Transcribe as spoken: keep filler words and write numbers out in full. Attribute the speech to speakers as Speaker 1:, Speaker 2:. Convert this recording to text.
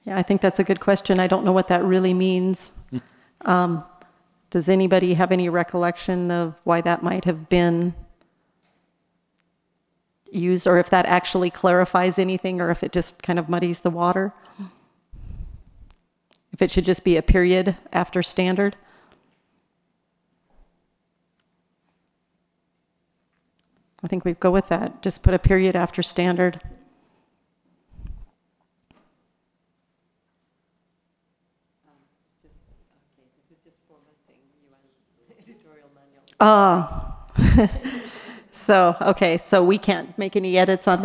Speaker 1: Yeah, I think that's a good question. I don't know what that really means. Um, does anybody have any recollection of why that might have been used, or if that actually clarifies anything, or if it just kind of muddies the water? If it should just be a period after standard? I think we'd go with that. Just put a period after standard. Ah. So, okay, so we can't make any edits on that.